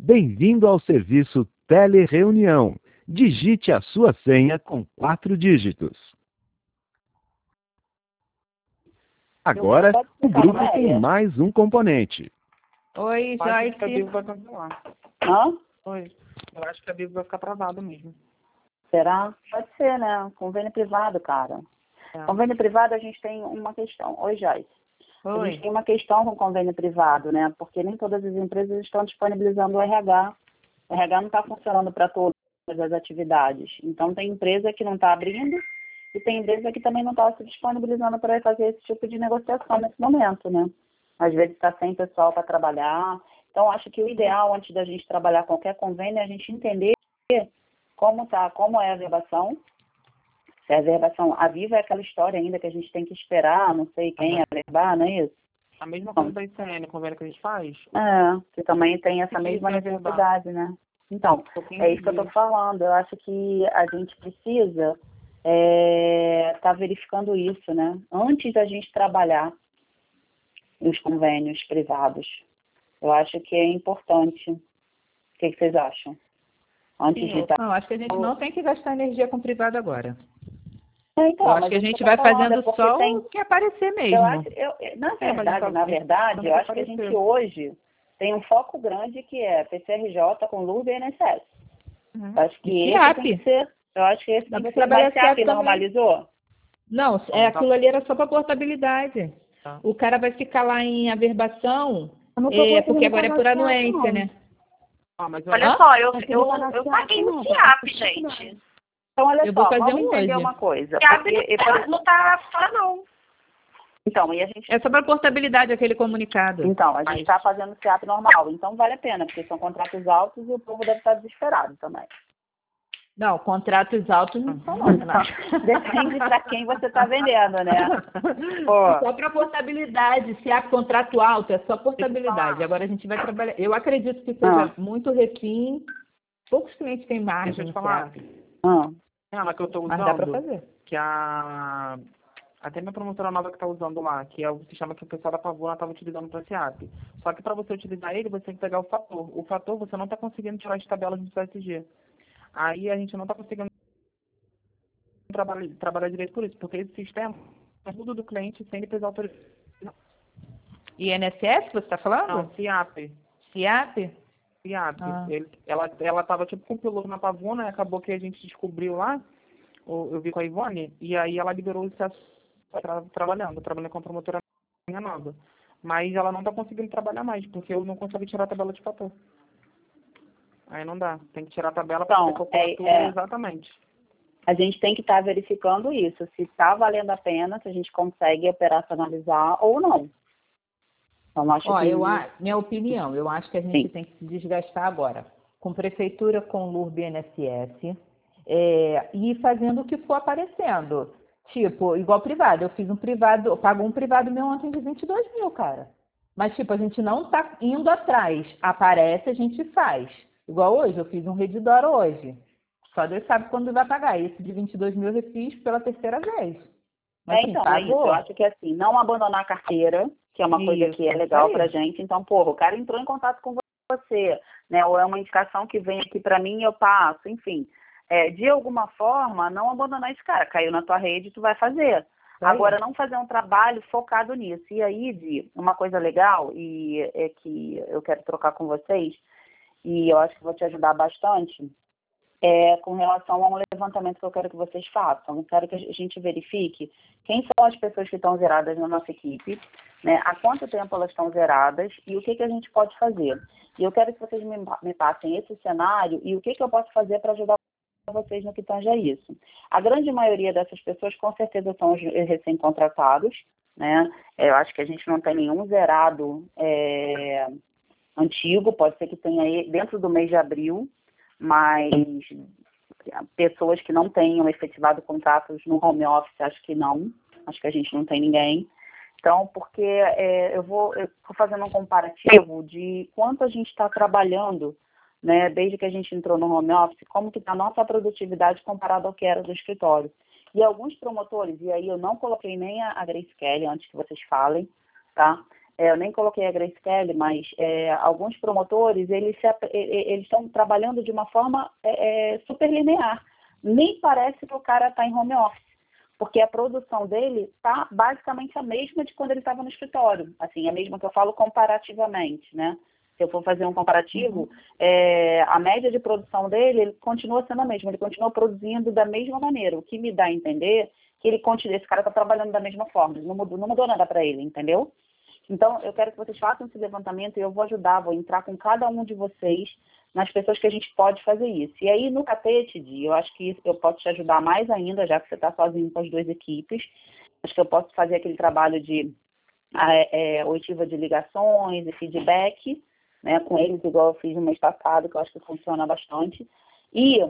Bem-vindo ao serviço Telereunião. Digite a sua senha com 4 dígitos. Agora, o grupo tem mais um componente. Oi, Eu acho que a Joyce. Bíblia vai cancelar. Hã? Oi. Eu acho que a Bíblia vai ficar travada mesmo. Será? Pode ser, né? Convênio privado, cara. É. Convênio privado, a gente tem uma questão. Oi, Joyce. A Oi. gente tem uma questão com convênio privado, né? Porque nem todas as empresas estão disponibilizando o RH. O RH não está funcionando para todas as atividades. Então, tem empresa que não está abrindo e tem empresa que também não está se disponibilizando para fazer esse tipo de negociação nesse momento, né? Às vezes está sem pessoal para trabalhar. Então, acho que o ideal, antes da gente trabalhar qualquer convênio, é a gente entender como é a verbação. Se a verbação, a Viva é aquela história ainda que a gente tem que esperar, não sei quem averbar, não é isso? A mesma coisa da ICN, convênio que a gente faz. Que também tem essa Que mesma isso é verdade. necessidade, né? Então, é isso que eu estou falando. Eu acho que a gente precisa estar verificando isso, né? Antes da gente trabalhar os convênios privados. Eu acho que é importante. O que vocês acham? Antes de Não, acho que a gente não tem que gastar energia com privado agora. Então, Eu acho mas que a isso gente eu tô vai falando, fazendo é porque só tem- o que aparecer mesmo. Eu acho, na verdade, eu acho que a aparecer. gente hoje tem um foco grande que é PCRJ com LURB e INSS. Eu acho que E esse SIAP. tem que ser. Eu acho que esse Dá tem que pra ser. trabalhar Mas SIAP SIAP também. normalizou? Não, aquilo ali era só para portabilidade. Tá. O cara vai ficar lá em averbação, Eu não tô conseguindo porque agora é por pagar SIAP, anuência, não. né? Mas Olha Hã? só, eu SIAP, paguei no não. SIAP, gente. Então, olha Eu vou só, fazer vamos um entender hoje. uma coisa. SIAP Porque, não tá fora, não. então, e a gente É só para portabilidade aquele comunicado. Então, a gente está fazendo SIAP normal, então vale a pena, porque são contratos altos e o povo deve estar desesperado também. Não, contratos altos não são não, né? Depende para quem você está vendendo, né? Pô. Só para portabilidade, se há contrato alto, é só portabilidade. Agora a gente vai trabalhar. Eu acredito que seja muito refim. Poucos clientes têm Deixa eu margem te no falar. SIAP, Ela que eu tô mas dá para usando, fazer. que até minha promotora nova que tá usando lá, que é o sistema que o pessoal da Pavuna estava utilizando para SIAP. Só que para você utilizar ele, você tem que pegar o fator. O fator você não está conseguindo tirar as tabelas do CSG. Aí a gente não está conseguindo trabalhar direito por isso, porque esse sistema é tudo do cliente sem ele precisar autorizar. INSS, você está falando? Não, SIAP. SIAP? SIAP. Ah. Ela estava tipo com o piloto na Pavuna, e acabou que a gente descobriu lá, eu vi com a Ivone, e aí ela liberou o acesso trabalhando com a promotora minha nova. Mas ela não está conseguindo trabalhar mais, porque eu não consigo tirar a tabela de fator. Aí não dá. Tem que tirar a tabela para Então, calcular tudo exatamente. a gente tem que estar verificando isso, se está valendo a pena, se a gente consegue operacionalizar ou não. Então, acho Ó, que... minha opinião, eu acho que a gente tem que se desgastar agora. Com prefeitura, com LURB e INSS, e fazendo o que for aparecendo. Tipo, igual privado. Eu fiz um privado, eu pago um privado meu ontem de 22 mil, cara. Mas, tipo, a gente não tá indo atrás. Aparece, a gente faz. Igual hoje, eu fiz um Redditor hoje. Só Deus sabe quando vai pagar. Esse de 22 mil eu fiz pela terceira vez. Mas, assim, então, é pagou. isso. Eu acho que, assim, não abandonar a carteira, que é uma coisa Isso, que é legal isso pra aí. gente. Então, porra, o cara entrou em contato com você, né? Ou é uma indicação que vem aqui pra mim e eu passo, enfim. De alguma forma, não abandonar esse cara. Caiu na tua rede, tu vai fazer. Agora, não fazer um trabalho focado nisso. E aí, Di, uma coisa legal, e é que eu quero trocar com vocês, e eu acho que vou te ajudar bastante, com relação a um levantamento que eu quero que vocês façam. Eu quero que a gente verifique quem são as pessoas que estão zeradas na nossa equipe, né? Há quanto tempo elas estão zeradas e o que a gente pode fazer. E eu quero que vocês me passem esse cenário e o que eu posso fazer para ajudar vocês no que tange a isso. A grande maioria dessas pessoas, com certeza, são os recém-contratados, né? Eu acho que a gente não tem nenhum zerado antigo, pode ser que tenha aí dentro do mês de abril, mas pessoas que não tenham efetivado contratos no home office, acho que não. Acho que a gente não tem ninguém. Então, porque eu vou fazendo um comparativo de quanto a gente está trabalhando, né, desde que a gente entrou no home office, como que está a nossa produtividade comparada ao que era do escritório. E alguns promotores, e aí eu não coloquei nem a Grace Kelly antes que vocês falem, tá? eu nem coloquei a Grace Kelly, mas alguns promotores, eles estão trabalhando de uma forma super linear. Nem parece que o cara está em home office, porque a produção dele está basicamente a mesma de quando ele estava no escritório. Assim, a mesma que eu falo comparativamente, né? Se eu for fazer um comparativo, a média de produção dele, ele continua sendo a mesma, ele continua produzindo da mesma maneira, o que me dá a entender que esse cara está trabalhando da mesma forma, não mudou nada para ele, entendeu? Então, eu quero que vocês façam esse levantamento e eu vou ajudar, vou entrar com cada um de vocês nas pessoas que a gente pode fazer isso. E aí, no Catete, eu acho que eu posso te ajudar mais ainda, já que você está sozinho com as duas equipes. Acho que eu posso fazer aquele trabalho de oitiva de ligações e feedback, né, com eles, igual eu fiz no mês passado, que eu acho que funciona bastante. E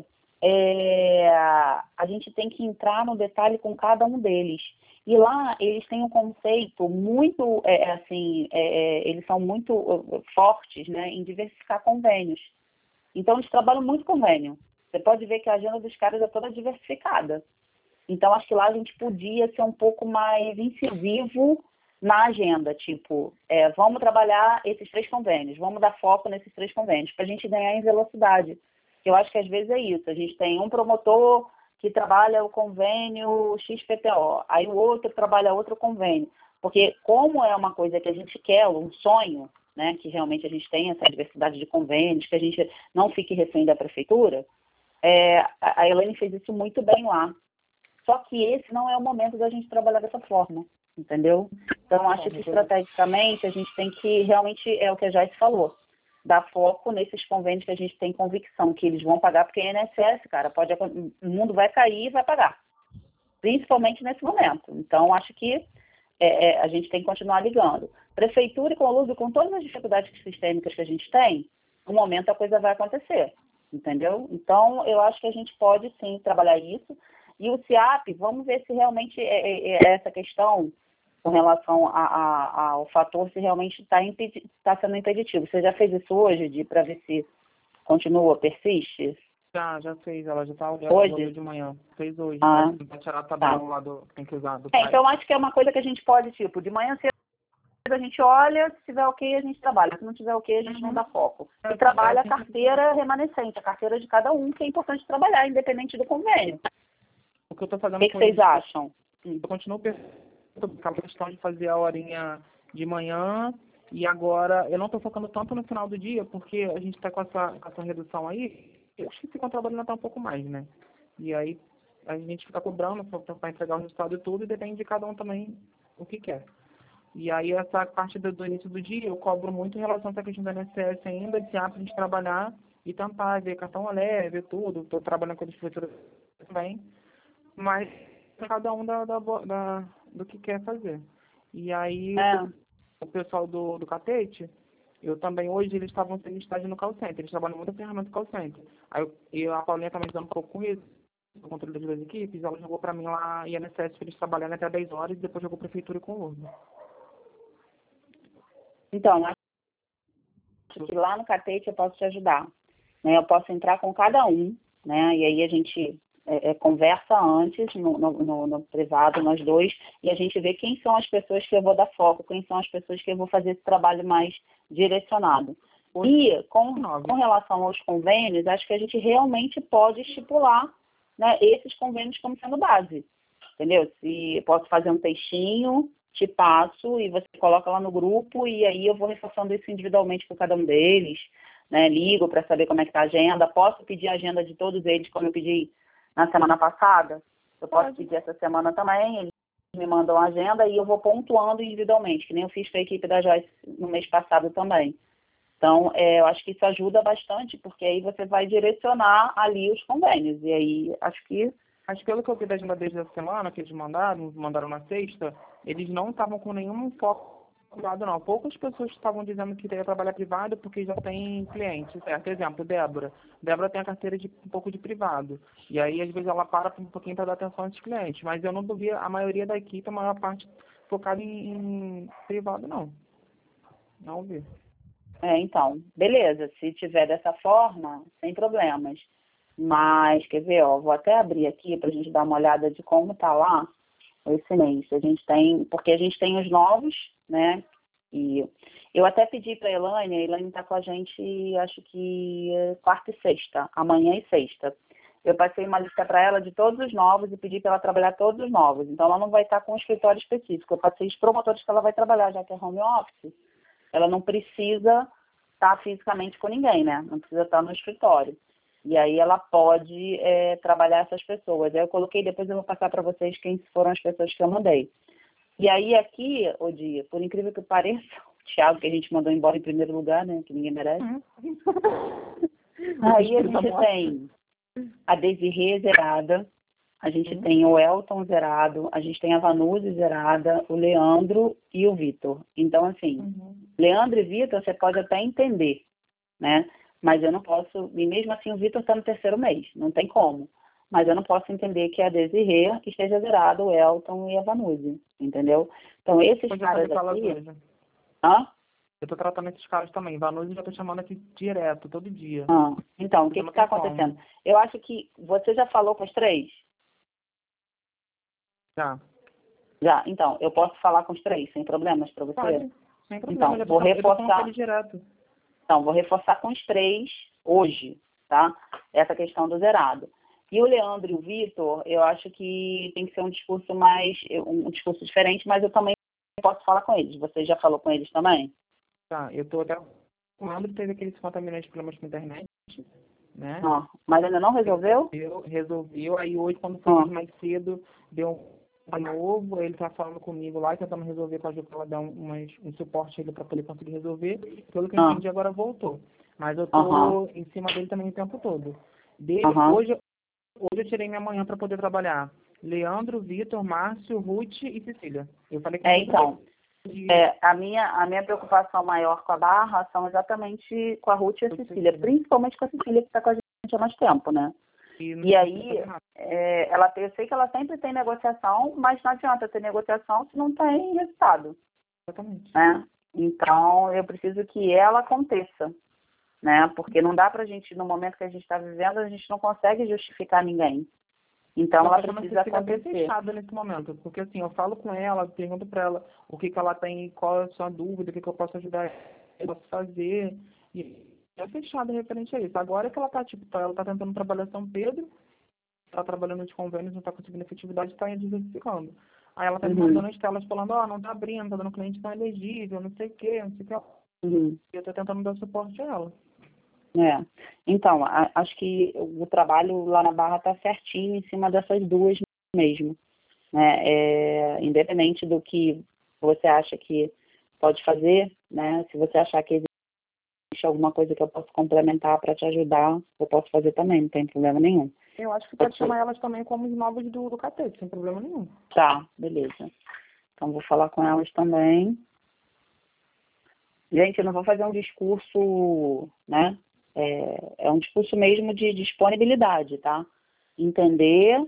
a gente tem que entrar no detalhe com cada um deles. E lá eles têm um conceito muito, eles são muito fortes, né, em diversificar convênios. Então, eles trabalham muito convênio. Você pode ver que a agenda dos caras é toda diversificada. Então, acho que lá a gente podia ser um pouco mais incisivo na agenda, tipo, vamos trabalhar esses 3 convênios, vamos dar foco nesses 3 convênios, para a gente ganhar em velocidade. Eu acho que às vezes é isso, a gente tem um promotor que trabalha o convênio XPTO, aí o outro trabalha outro convênio, porque como é uma coisa que a gente quer, um sonho, né, que realmente a gente tem essa diversidade de convênios, que a gente não fique refém da prefeitura, a Elaine fez isso muito bem lá. Só que esse não é o momento da gente trabalhar dessa forma, entendeu? Então, acho que estrategicamente a gente tem que, realmente, é o que a Joyce falou, dar foco nesses convênios que a gente tem convicção que eles vão pagar, porque a INSS, cara, o mundo vai cair e vai pagar, principalmente nesse momento. Então, acho que a gente tem que continuar ligando. Prefeitura e Conlúvio, com todas as dificuldades sistêmicas que a gente tem, no momento a coisa vai acontecer, entendeu? Então, eu acho que a gente pode, sim, trabalhar isso. E o CIAP, vamos ver se realmente essa questão com relação ao fator, se realmente está sendo impeditivo. Você já fez isso hoje, para ver se continua, persiste? Já fez, ela já está olhando hoje de manhã. Fez hoje, para tirar a tabela lá do tem que usar. Então, acho que é uma coisa que a gente pode, tipo, de manhã cedo a gente olha, se tiver ok, a gente trabalha. Se não tiver ok, a gente não dá foco. E trabalha a carteira remanescente, a carteira de cada um, que é importante trabalhar, independente do convênio. O que eu estou fazendo o que vocês acham? Eu continuo com a questão de fazer a horinha de manhã e agora eu não estou focando tanto no final do dia, porque a gente está com essa redução aí, eu acho que ficam trabalhando até um pouco mais, né? E aí a gente fica cobrando para entregar o resultado e tudo, e depende de cada um também o que quer. E aí essa parte do início do dia eu cobro muito em relação a essa questão da INSS ainda, de a gente trabalhar e tentar ver cartão leve, ver tudo. Estou trabalhando com a distribuidora também, mas cada um do que quer fazer. E aí o pessoal do Catete, eu também, hoje eles estavam sem estágio no call center, eles trabalham muito ferramenta no call center. Aí a Paulinha também dando um pouco com isso, o controle das duas equipes, ela jogou para mim lá INSS para eles trabalharem até 10 horas e depois jogou Prefeitura e Conlúvio. Então, acho que lá no Catete eu posso te ajudar, né? Eu posso entrar com cada um, né? E aí a gente conversa antes no privado, nós dois, e a gente vê quem são as pessoas que eu vou dar foco, quem são as pessoas que eu vou fazer esse trabalho mais direcionado. E com relação aos convênios, acho que a gente realmente pode estipular, né, esses convênios como sendo base, entendeu? Se posso fazer um textinho, te passo e você coloca lá no grupo e aí eu vou reforçando isso individualmente com cada um deles, né? Ligo para saber como é que está a agenda, posso pedir a agenda de todos eles como eu pedi na semana passada, eu posso pedir essa semana também, eles me mandam a agenda e eu vou pontuando individualmente, que nem eu fiz com a equipe da Joyce no mês passado também. Então, eu acho que isso ajuda bastante, porque aí você vai direcionar ali os convênios, e aí acho que... Mas pelo que eu vi da agenda desde a semana, que eles mandaram na sexta, eles não estavam com nenhum foco privado, não. Poucas pessoas estavam dizendo que ia trabalhar privado porque já tem cliente, certo? Exemplo, Débora. Débora tem a carteira de um pouco de privado. E aí, às vezes, ela para um pouquinho para dar atenção aos clientes. Mas eu não vi a maioria da equipe, a maior parte, focada em privado, não. Não vi. Então, beleza. Se tiver dessa forma, sem problemas. Mas, quer ver, vou até abrir aqui para a gente dar uma olhada de como está lá esse mês. A gente tem, porque a gente tem os novos, né, E eu até pedi para a Elaine está com a gente, acho que quarta e sexta, amanhã e sexta. Eu passei uma lista para ela de todos os novos e pedi para ela trabalhar todos os novos. Então, ela não vai estar com um escritório específico. Eu passei os promotores que ela vai trabalhar, já que é home office. Ela não precisa estar fisicamente com ninguém, né? Não precisa estar no escritório. E aí ela pode trabalhar essas pessoas. Aí eu coloquei, depois eu vou passar para vocês quem foram as pessoas que eu mandei. E aí aqui, Odia, por incrível que pareça, o Thiago, que a gente mandou embora em primeiro lugar, né? Que ninguém merece. Aí a gente tem a Desirê zerada, a gente tem o Elton zerado, a gente tem a Vanuzi zerada, o Leandro e o Vitor. Então, assim, Leandro e Vitor você pode até entender, né? Mas eu não posso, e mesmo assim o Vitor está no terceiro mês, não tem como. Mas eu não posso entender que a Desirê esteja zerada, o Elton e a Vanuzi, entendeu? Então, esses caras aqui... Hã? Eu tô tratando esses caras também. Vanuzi já tô chamando aqui direto, todo dia. Então, o que está acontecendo? Eu acho que você já falou com os três? Já. Já, então, eu posso falar com os três, sem problemas para você? Pode, sem problema. Então, vou reforçar. Direto. Então, vou reforçar com os três hoje, tá? Essa questão do zerado. E o Leandro e o Vitor, eu acho que tem que ser um discurso diferente, mas eu também posso falar com eles. Você já falou com eles também? Tá, eu tô até... O Leandro teve aqueles contaminantes de problemas com a internet, né? Mas ainda não resolveu? Resolveu. Aí hoje, quando foi mais cedo, deu um novo, ele tá falando comigo lá, tentando resolver com a Ju, pra ela dar um suporte ele para poder conseguir resolver. Pelo que eu entendi, agora voltou. Mas eu tô em cima dele também o tempo todo. Hoje eu tirei minha manhã para poder trabalhar. Leandro, Vitor, Márcio, Ruth e Cecília. Eu falei que a minha preocupação maior com a Barra são exatamente com a Ruth e a Cecília, principalmente com a Cecília, que está com a gente há mais tempo, né? E aí, eu sei que ela sempre tem negociação, mas não adianta ter negociação se não tem resultado. Exatamente. Né? Então, eu preciso que ela aconteça, né? Porque não dá pra gente, no momento que a gente está vivendo, a gente não consegue justificar ninguém. Então, ela precisa acontecer. Bem fechada nesse momento, porque assim, eu falo com ela, pergunto para ela o que ela tem, qual é a sua dúvida, o que eu posso ajudar ela a fazer, e é fechada referente a isso. Agora que ela tá, ela tá tentando trabalhar São Pedro, tá trabalhando de convênios, não tá conseguindo efetividade, tá diversificando. Aí ela tá me mandando as telas falando, não tá abrindo, tá dando cliente não elegível, não sei o que. E eu tô tentando dar suporte a ela. Então, acho que o trabalho lá na Barra está certinho em cima dessas duas mesmo, né? Independente do que você acha que pode fazer, né? Se você achar que existe alguma coisa que eu posso complementar para te ajudar, eu posso fazer também, não tem problema nenhum. Eu acho que pode chamar elas também como os novos do Catete, sem problema nenhum. Tá, beleza. Então, vou falar com elas também. Gente, eu não vou fazer um discurso, né? É um discurso mesmo de disponibilidade, tá? Entender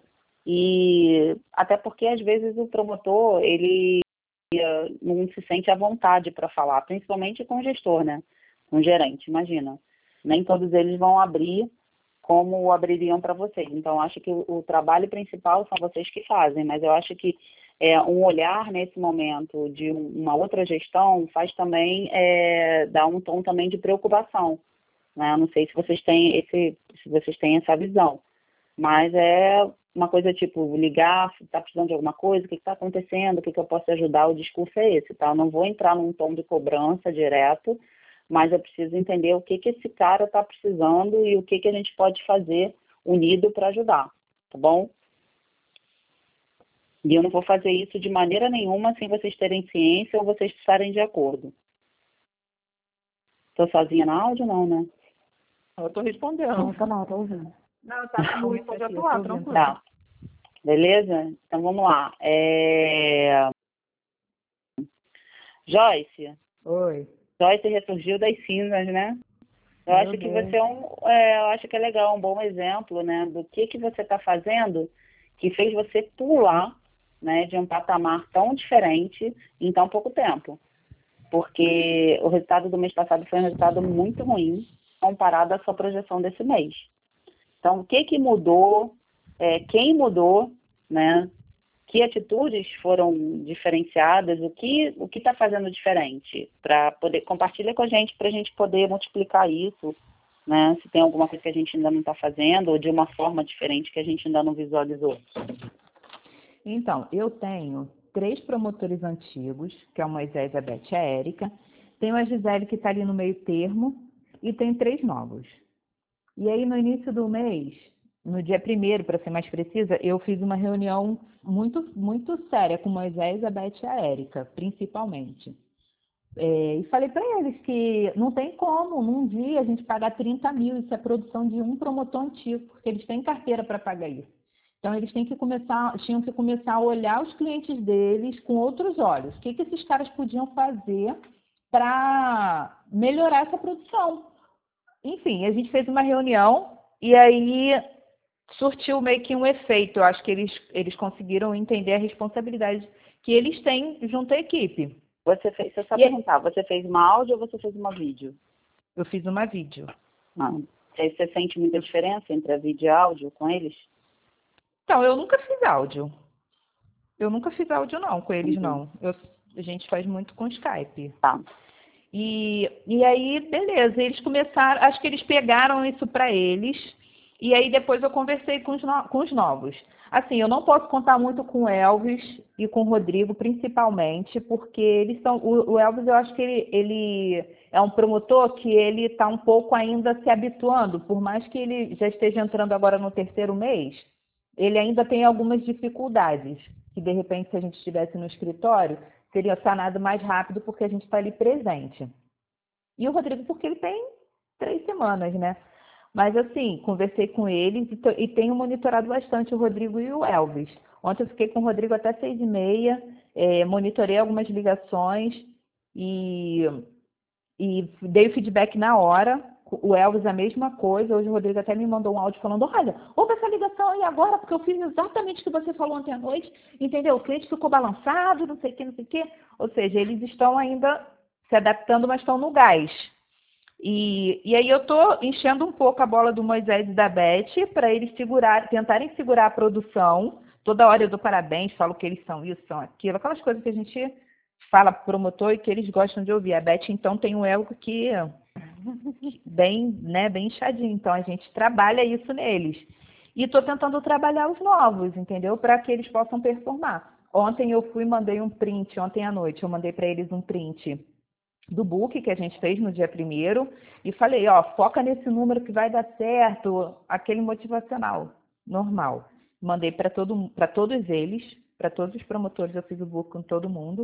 e até porque às vezes o promotor, ele não se sente à vontade para falar, principalmente com o gestor, né? Com o gerente, imagina. Nem todos eles vão abrir como abririam para vocês. Então, acho que o trabalho principal são vocês que fazem, mas eu acho que um olhar nesse momento de uma outra gestão faz também, dá um tom também de preocupação. Né? Não sei se vocês têm essa visão, mas é uma coisa tipo ligar, se está precisando de alguma coisa, o que está acontecendo, o que eu posso ajudar, o discurso é esse, tá? Eu não vou entrar num tom de cobrança direto, mas eu preciso entender o que esse cara está precisando e o que a gente pode fazer unido para ajudar, tá bom? E eu não vou fazer isso de maneira nenhuma sem vocês terem ciência ou vocês estarem de acordo. Estou sozinha na áudio não, né? Eu tô respondendo. Não, tô ouvindo. Não, tá. Vou responder atuar, tranquilo. Tá. Beleza? Então vamos lá. Joyce. Oi. Joyce ressurgiu das cinzas, né? Eu acho que você eu acho que é legal, um bom exemplo, né? Do que você está fazendo que fez você pular, né? De um patamar tão diferente em tão pouco tempo. Porque o resultado do mês passado foi um resultado muito ruim comparado à sua projeção desse mês. Então, o que mudou, quem mudou, né? Que atitudes foram diferenciadas? O que está fazendo diferente? Para poder compartilhar com a gente, para a gente poder multiplicar isso, né? Se tem alguma coisa que a gente ainda não está fazendo, ou de uma forma diferente que a gente ainda não visualizou. Então, eu tenho 3 promotores antigos, que é o Moisés, a Beth e a Érica. Tenho a Gisele, que está ali no meio termo, e tem 3 novos. E aí, no início do mês, no dia 1º, para ser mais precisa, eu fiz uma reunião muito séria com o Moisés, a Beth e a Érica, principalmente. E falei para eles que não tem como, num dia, a gente pagar 30 mil, isso é produção de um promotor antigo, porque eles têm carteira para pagar isso. Então, eles tinham que começar a olhar os clientes deles com outros olhos. O que esses caras podiam fazer para melhorar essa produção? Enfim, a gente fez uma reunião e aí surtiu meio que um efeito. Eu acho que eles conseguiram entender a responsabilidade que eles têm junto à equipe. Deixa eu só perguntar, você fez uma áudio ou você fez uma vídeo? Eu fiz uma vídeo. Você sente muita diferença entre a vídeo e a áudio com eles? Então, eu nunca fiz áudio. Eu nunca fiz áudio, não, com eles, não. A gente faz muito com Skype. Tá. E aí, beleza, eles começaram, acho que eles pegaram isso para eles, e aí depois eu conversei com os novos. Assim, eu não posso contar muito com o Elvis e com o Rodrigo, principalmente, porque eles são, o Elvis, eu acho que ele é um promotor que ele está um pouco ainda se habituando, por mais que ele já esteja entrando agora no 3º mês, ele ainda tem algumas dificuldades, que de repente, se a gente estivesse no escritório, seria sanado mais rápido porque a gente está ali presente. E o Rodrigo, porque ele tem 3 semanas, né? Mas, assim, conversei com eles e tenho monitorado bastante o Rodrigo e o Elvis. Ontem eu fiquei com o Rodrigo até 6h30, monitorei algumas ligações e dei o feedback na hora. O Elvis a mesma coisa. Hoje o Rodrigo até me mandou um áudio falando: olha, ouve essa ligação aí agora, porque eu fiz exatamente o que você falou ontem à noite, entendeu? O cliente ficou balançado, não sei o que. Ou seja, eles estão ainda se adaptando, mas estão no gás. E aí eu estou enchendo um pouco a bola do Moisés e da Beth para eles tentarem segurar a produção. Toda hora eu dou parabéns, falo que eles são isso, são aquilo, aquelas coisas que a gente fala pro promotor e que eles gostam de ouvir. A Beth, então, tem um ego que bem inchadinho, então a gente trabalha isso neles. E estou tentando trabalhar os novos, entendeu? Para que eles possam performar. Ontem eu mandei um print, ontem à noite, eu mandei para eles um print do book que a gente fez no dia 1º e falei, foca nesse número que vai dar certo, aquele motivacional, normal. Mandei para todos eles, para todos os promotores, eu fiz o book com todo mundo.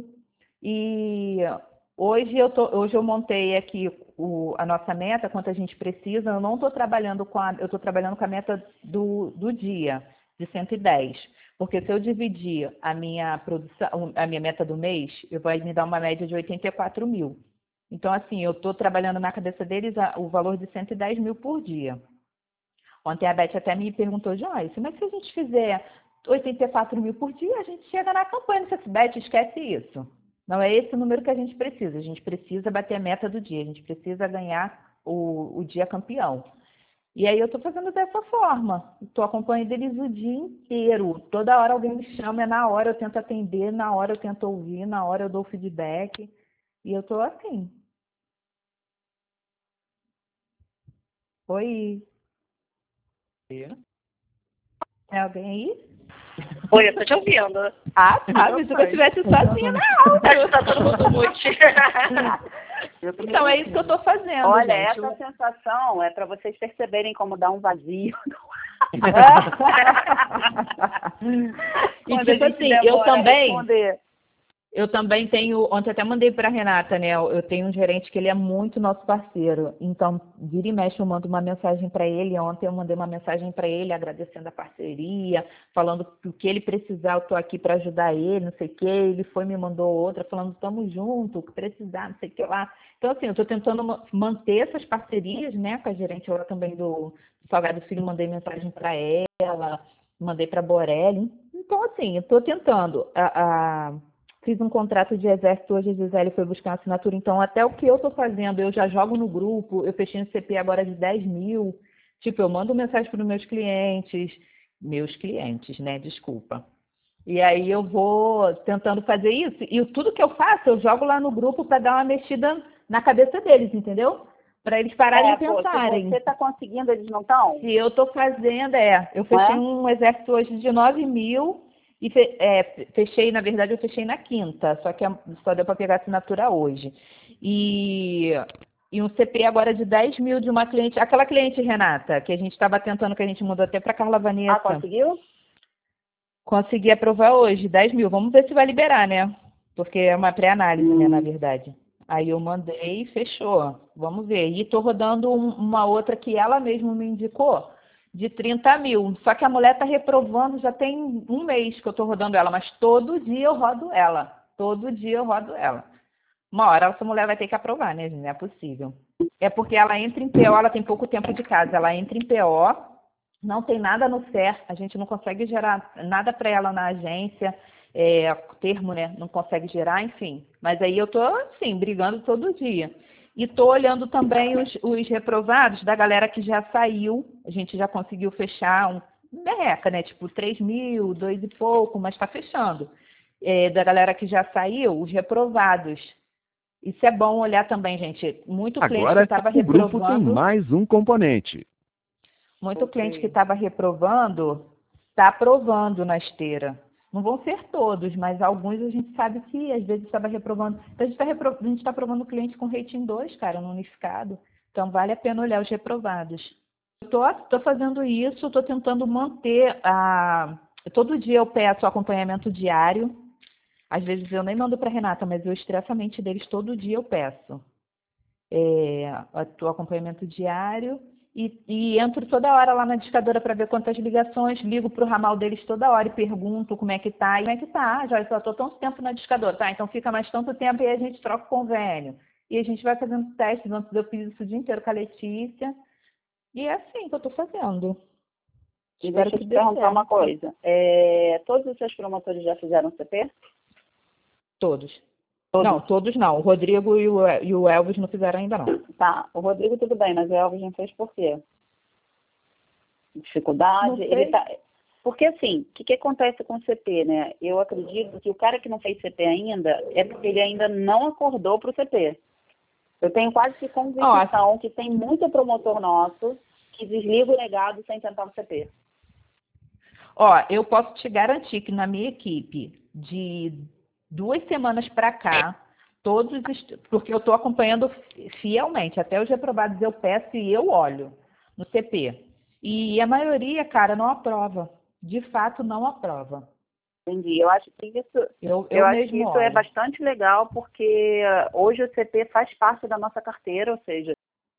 E hoje eu montei aqui a nossa meta, quanto a gente precisa. Eu não estou trabalhando eu estou trabalhando com a meta do dia, de 110. Porque se eu dividir a minha produção, a minha meta do mês, vai me dar uma média de 84 mil. Então, assim, eu estou trabalhando na cabeça deles o valor de 110 mil por dia. Ontem a Beth até me perguntou, Joyce, mas se a gente fizer 84 mil por dia, a gente chega na campanha. Não sei se Beth esquece isso. Não é esse o número que a gente precisa. A gente precisa bater a meta do dia. A gente precisa ganhar o dia campeão. E aí eu estou fazendo dessa forma. Estou acompanhando eles o dia inteiro. Toda hora alguém me chama, na hora eu tento atender, na hora eu tento ouvir, na hora eu dou feedback. E eu estou assim. Oi. É alguém aí? Oi, eu tô te ouvindo. Ah, tá. Se eu estivesse sozinha na aula. Acho que tá todo mundo mute. Então, é isso que eu tô fazendo. Olha, gente. essa sensação é para vocês perceberem como dá um vazio. E tipo assim, eu também tenho, ontem até mandei para a Renata, né? Eu tenho um gerente que ele é muito nosso parceiro. Então, vira e mexe, eu mando uma mensagem para ele. Ontem eu mandei uma mensagem para ele agradecendo a parceria, falando que o que ele precisar, eu tô aqui para ajudar ele, não sei o quê. Ele me mandou outra falando, estamos juntos, o que precisar, não sei o que lá. Então, assim, eu estou tentando manter essas parcerias, né? Com a gerente lá também do Salgado Filho, mandei mensagem para ela, mandei para a Borelli. Então, assim, eu estou tentando. Fiz um contrato de exército, hoje a Gisele foi buscar uma assinatura, então até o que eu estou fazendo, eu já jogo no grupo, eu fechei um CP agora de 10 mil, tipo, eu mando mensagem para os meus clientes, né, desculpa. E aí eu vou tentando fazer isso. E tudo que eu faço, eu jogo lá no grupo para dar uma mexida na cabeça deles, entendeu? Para eles pararem de pensarem. Se você está conseguindo, eles não estão? Se eu estou fazendo, eu fechei um exército hoje de 9.000 e fechei, na verdade, eu fechei na quinta, só que só deu para pegar assinatura hoje. E um CP agora de 10.000 de uma cliente, aquela cliente, Renata, que a gente estava tentando, que a gente mudou até para Carla Vanessa. Ah, conseguiu? Consegui aprovar hoje, 10.000. Vamos ver se vai liberar, né? Porque é uma pré-análise, né, na verdade. Aí eu mandei e fechou. Vamos ver. E estou rodando uma outra que ela mesma me indicou, de 30.000. Só que a mulher está reprovando, já tem um mês que eu estou rodando ela, mas todo dia eu rodo ela. Todo dia eu rodo ela. Uma hora essa mulher vai ter que aprovar, né, gente? Não é possível. É porque ela entra em PO, ela tem pouco tempo de casa. Ela entra em PO, não tem nada no CER, a gente não consegue gerar nada para ela na agência, termo, né? Não consegue gerar, enfim. Mas aí eu tô, assim, brigando todo dia. E tô olhando também os reprovados da galera que já saiu, a gente já conseguiu fechar merreca, né? Tipo 3.000, 2 e pouco, mas tá fechando. Da galera que já saiu, os reprovados. Isso é bom olhar também, gente. Muito cliente Agora, que estava o grupo tem reprovando. mais um componente. Muito cliente que estava reprovando, está aprovando na esteira. Não vão ser todos, mas alguns a gente sabe que às vezes estava reprovando. Então, a gente está aprovando cliente com rating 2, cara, no unificado. Então, vale a pena olhar os reprovados. Eu tô fazendo isso, estou tentando manter todo dia eu peço acompanhamento diário. Às vezes eu nem mando para a Renata, mas eu estresso a mente deles todo dia eu peço. O acompanhamento diário. E entro toda hora lá na discadora para ver quantas ligações, ligo para o ramal deles toda hora e pergunto como é que tá. E como é que tá? Já estou tanto tempo na discadora. Tá, então fica mais tanto tempo e aí a gente troca o convênio. E a gente vai fazendo testes. Antes eu fiz isso o dia inteiro com a Letícia. E é assim que eu estou fazendo. E deixa eu te perguntar uma coisa. Todos os seus promotores já fizeram CP? Todos. Não, todos não. O Rodrigo e o Elvis não fizeram ainda não. Tá, o Rodrigo tudo bem, mas o Elvis não fez por quê? Dificuldade? Porque assim, o que acontece com o CP, né? Eu acredito que o cara que não fez CP ainda é porque ele ainda não acordou para o CP. Eu tenho quase que convicção que tem muito promotor nosso que desliga o negado sem tentar o CP. Eu posso te garantir que na minha equipe, de 2 semanas para cá, porque eu estou acompanhando fielmente, até os reprovados eu peço e eu olho no CP. E a maioria, cara, não aprova. De fato, não aprova. Entendi. Eu acho que isso, eu acho que isso é bastante legal, porque hoje o CP faz parte da nossa carteira, ou seja,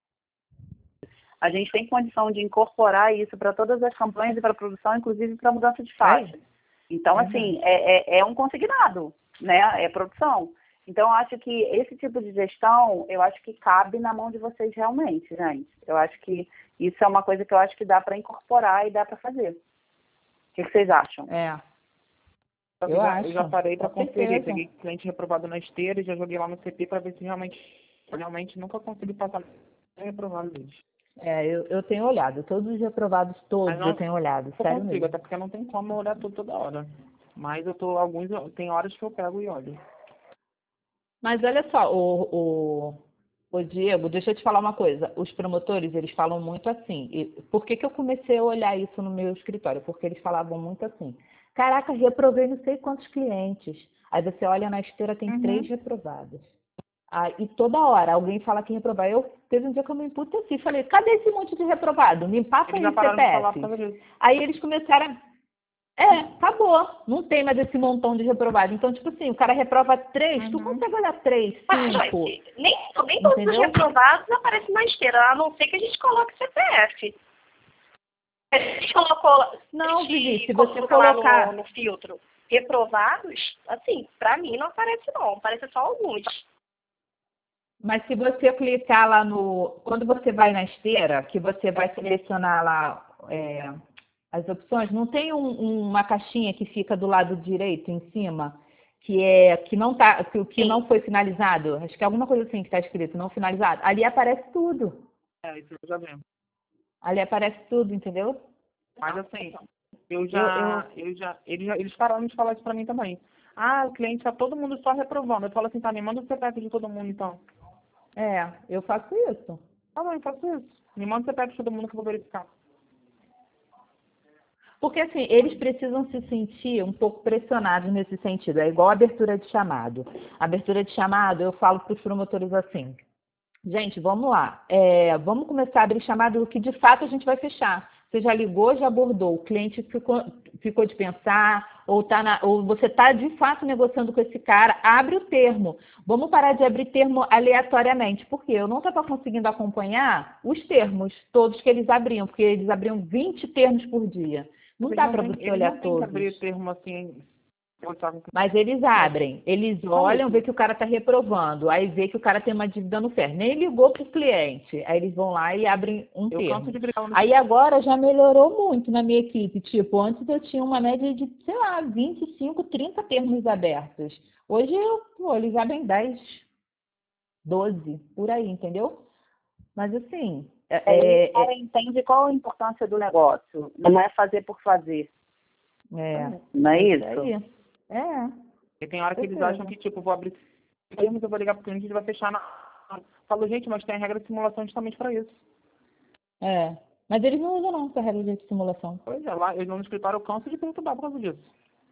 a gente tem condição de incorporar isso para todas as campanhas e para a produção, inclusive para a mudança de faixa. Então, assim, é um consignado, né? É produção. Então, eu acho que esse tipo de gestão, eu acho que cabe na mão de vocês realmente, gente. Eu acho que isso é uma coisa que eu acho que dá para incorporar e dá para fazer. O que vocês acham? Eu já parei para conferir. Peguei cliente reprovado na esteira e já joguei lá no CP para ver se realmente nunca consegui passar reprovado deles. Eu tenho olhado. Todos os reprovados, eu tenho olhado. Sério mesmo. Até porque não tem como olhar tudo toda hora. Mas tem horas que eu pego e olho. Mas olha só, o Diego, deixa eu te falar uma coisa. Os promotores, eles falam muito assim. Por que eu comecei a olhar isso no meu escritório? Porque eles falavam muito assim. Caraca, reprovei não sei quantos clientes. Aí você olha na esteira, tem 3 reprovados. E toda hora alguém fala que reprovar. Teve um dia que eu me emputeci. Falei, cadê esse monte de reprovado? Me passa aí o CPF. Aí eles começaram acabou. Não tem mais esse montão de reprovado. Então, tipo assim, o cara reprova 3, tu consegue olhar 3, 5. Nem todos os reprovados aparecem na esteira, a não ser que a gente coloque CPF. A gente colocou... Não, Vivi, se você colocar no filtro reprovados, assim, pra mim não aparece não. Aparece só alguns. Mas se você clicar lá quando você vai na esteira, que você vai selecionar lá as opções, não tem uma caixinha que fica do lado direito em cima, que não foi finalizado? Acho que é alguma coisa assim que está escrito, não finalizado. Ali aparece tudo. Isso eu já vi. Ali aparece tudo, entendeu? Mas assim, Eles pararam de falar isso pra mim também. Ah, o cliente tá todo mundo só reprovando. Eu falo assim, tá, me manda o CPF de todo mundo então. Eu faço isso. Tá bom, eu faço isso. Me manda o CPF de todo mundo que eu vou verificar. Porque, assim, eles precisam se sentir um pouco pressionados nesse sentido. É igual a abertura de chamado. A abertura de chamado, eu falo para os promotores assim, gente, vamos lá. Vamos começar a abrir chamado do que, de fato, a gente vai fechar. Você já ligou, já abordou, o cliente ficou de pensar, ou você está, de fato, negociando com esse cara, abre o termo. Vamos parar de abrir termo aleatoriamente, porque eu não estava conseguindo acompanhar os termos, todos que eles abriam, porque eles abriam 20 termos por dia. Não dá para você olhar todos. Eles não tem que abrir termo assim. Mas eles abrem, eles olham, vê que o cara está reprovando, aí vê que o cara tem uma dívida no ferro. Nem ligou para o cliente, aí eles vão lá e abrem um termo. Aí agora já melhorou muito na minha equipe. Tipo, antes eu tinha uma média de, sei lá, 25, 30 termos abertos. Hoje eles abrem 10, 12, por aí, entendeu? Mas assim... O cara entende qual a importância do negócio. Não é fazer por fazer. Não é isso? E tem hora que eles acham que, tipo, vou abrir termos, eu vou ligar pro cliente e ele vai fechar na... Falo, gente, mas tem a regra de simulação justamente para isso. Mas eles não usam não essa regra de simulação. Pois é, lá, eles não no escritório, eu canso de perturbar por causa disso.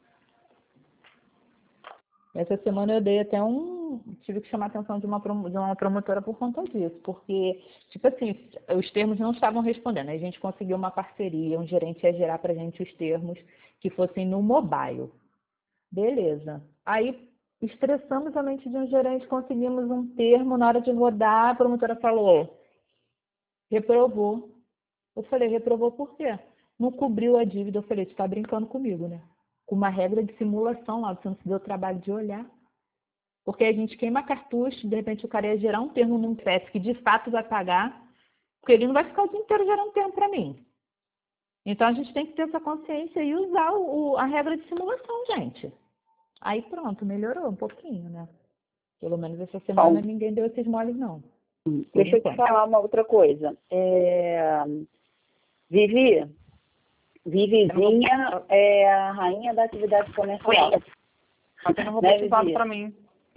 Essa semana eu dei até tive que chamar a atenção de uma promotora por conta disso, porque, tipo assim, os termos não estavam respondendo. Aí a gente conseguiu uma parceria, um gerente ia gerar pra gente os termos que fossem no mobile. Beleza. Aí, estressamos a mente de um gerente, conseguimos um termo, na hora de rodar, a promotora falou, reprovou. Eu falei, reprovou por quê? Não cobriu a dívida. Eu falei, tu tá brincando comigo, né? Com uma regra de simulação lá, você não se deu o trabalho de olhar. Porque a gente queima cartucho, de repente o cara ia gerar um termo num PET que de fato vai pagar, porque ele não vai ficar o dia inteiro gerando termo para mim. Então a gente tem que ter essa consciência e usar a regra de simulação, gente. Aí pronto, melhorou um pouquinho, né? Pelo menos essa semana ninguém deu esses moles, não. Deixa eu te falar uma outra coisa. Vivizinha é a rainha da atividade comercial. Tá tendo robotizado pra mim.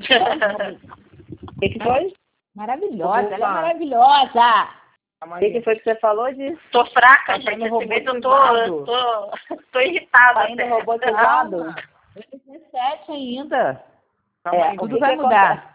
O que foi? Maravilhosa, ela é maravilhosa! O que foi que você falou disso? Tô fraca, gente. Esse mês eu tô irritada. Tá indo robotizado? 2017 ainda. Tudo vai mudar.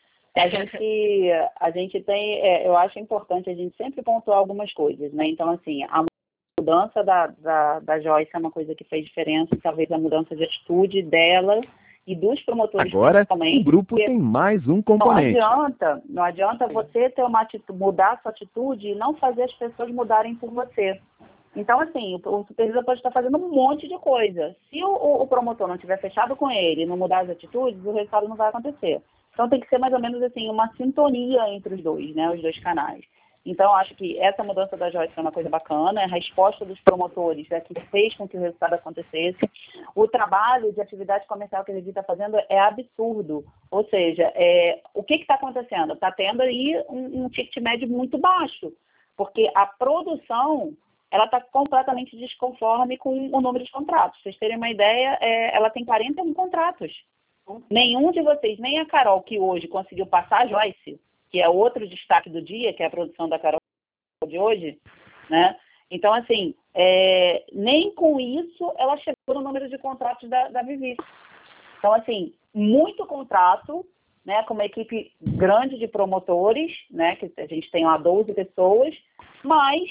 A gente tem, eu acho importante a gente sempre pontuar algumas coisas, né? Então, assim, a mudança da Joyce é uma coisa que fez diferença, talvez a mudança de atitude dela e dos promotores. Agora, o grupo tem mais um componente. Não adianta você ter uma atitude, mudar a sua atitude e não fazer as pessoas mudarem por você. Então, assim, o supervisor pode estar fazendo um monte de coisa. Se o promotor não tiver fechado com ele e não mudar as atitudes, o resultado não vai acontecer. Então, tem que ser mais ou menos assim, uma sintonia entre os dois, né? Os dois canais. Então, acho que essa mudança da Joyce é uma coisa bacana, a resposta dos promotores que fez com que o resultado acontecesse. O trabalho de atividade comercial que ele está fazendo é absurdo. Ou seja, o que está acontecendo? Está tendo aí um ticket médio muito baixo, porque a produção ela está completamente desconforme com o número de contratos. Pra vocês terem uma ideia, ela tem 41 contratos. Nenhum de vocês, nem a Carol, que hoje conseguiu passar a Joyce, que é outro destaque do dia, que é a produção da Carol de hoje, né? Então, assim, nem com isso ela chegou no número de contratos da Vivi. Então, assim, muito contrato, né, com uma equipe grande de promotores, né, que a gente tem lá 12 pessoas, mas